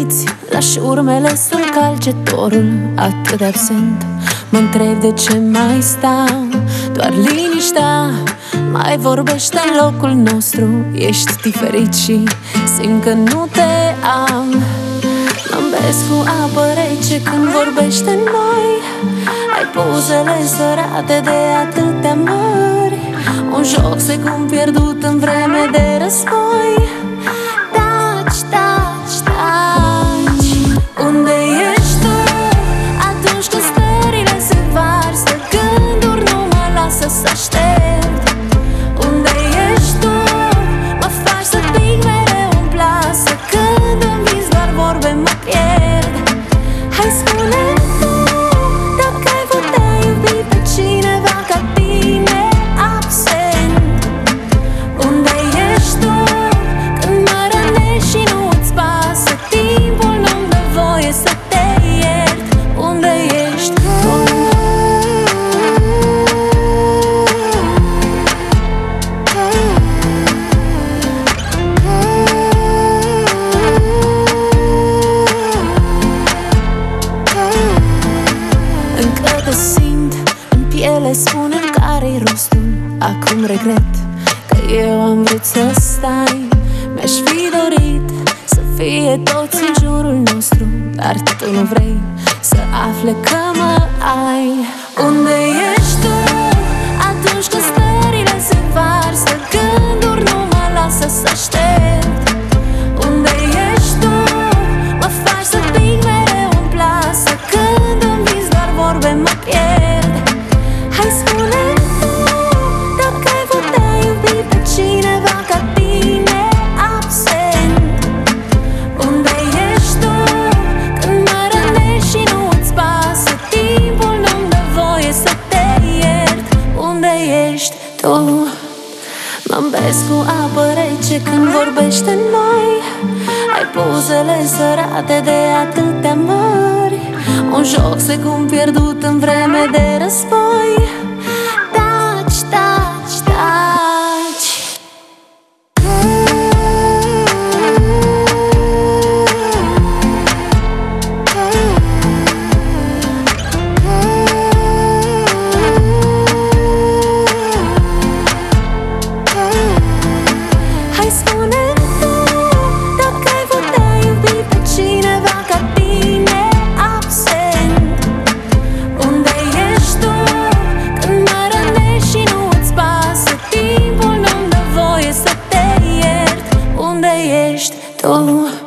uiți, lași urmele să-mi calce torul atât de absent. Mă întreb de ce mai stau, doar liniștea mai vorbește în locul nostru. Ești diferit și simt că nu te am. Mă îmbesc cu apă rece când vorbește noi. Ai buzele sărate de atâtea mări, un joc secund pierdut în vreme de război. Taci, taci, taci. Unde ești tu atunci când stările se varsă, gânduri nu mă lasă să aștept? Unde ești tu? Mă faci să pic mereu în plasă, când îmi vinzi doar vorbe mă pierd. Hai spune tu, dacă ai putea iubi pe cineva ca tine absent. Unde ești tu când mă rănești și nu îți pasă? Timpul nu-mi dă voie să te iert. Unde ești tu? Încă te simt în piele, spune-mi care-i rostul. Acum regret că eu am vrut să stai. Mi-aș fi dorit să fie toți în jurul nostru, dar tu nu vrei să afle că mă ai. Unde ești tu atunci când stările se varsă, gânduri nu mă lasă să aștept? Unde ești tu? Mă faci să pic mereu în plasă, când îmi vinzi doar vorbe mă pierd. Hai spune tu, dacă ai putea iubi pe cineva ca tine absent. Unde ești tu când mă rănești și nu îți pasă? Timpul nu-mi dă voie să te iert. Unde ești tu? Mă îmbesc cu apă rece când vorbește noi. Ai buzele sărate de atâtea mări, un joc secund pierdut în vreme de război. Taci, taci, taci. Hai spune tu, dacă ai putea iubi pe cineva ca tine absent. Unde ești tu când mă rănești și nu îți pasă? Timpul nu-mi dă voie să te iert. Unde ești tu?